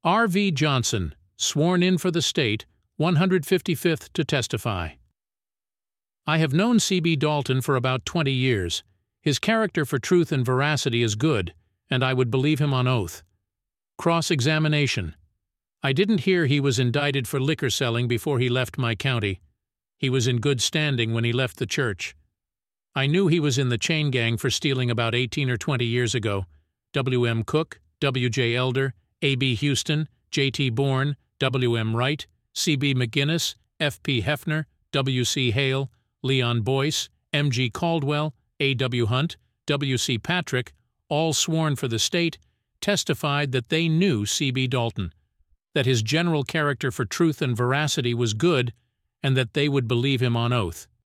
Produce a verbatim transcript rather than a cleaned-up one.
R V Johnson, sworn in for the state, one hundred fifty-fifth to testify. I have known C B Dalton for about twenty years. His character for truth and veracity is good, and I would believe him on oath. Cross-examination. I didn't hear he was indicted for liquor selling before he left my county. He was in good standing when he left the church. I knew he was in the chain gang for stealing about eighteen or twenty years ago. W M Cook, W J Elder, A B Houston, J T Bourne, W M Wright, C B McGinnis, F P Hefner, W C Hale, Leon Boyce, M G Caldwell, A W Hunt, W C Patrick, all sworn for the state, testified that they knew C B Dalton, that his general character for truth and veracity was good, and that they would believe him on oath.